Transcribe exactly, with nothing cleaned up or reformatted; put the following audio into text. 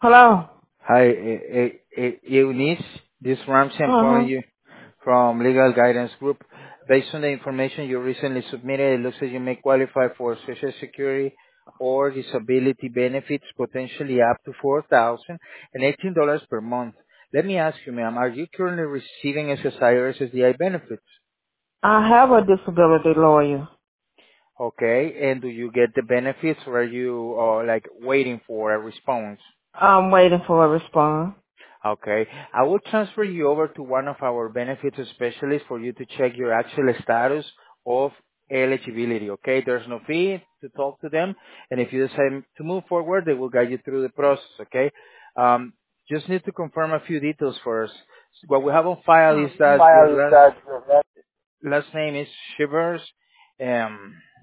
Hello. Hi, eh, eh, eh, Eunice. This is Ramsey. I'm calling Uh-huh. you from Legal Guidance Group. Based on the information you recently submitted, it looks like you may qualify for Social Security or disability benefits, potentially up to four thousand eighteen dollars per month. Let me ask you, ma'am, are you currently receiving S S I or S S D I benefits? I have a disability lawyer. Okay, and do you get the benefits, or are you, uh, like, waiting for a response? I'm waiting for a response. Okay. I will transfer you over to one of our benefits specialists for you to check your actual status of eligibility, okay? There's no fee to talk to them, and if you decide to move forward, they will guide you through the process, okay? Um, just need to confirm a few details first. What we have on file is that your File is last that last name is Shivers. Um,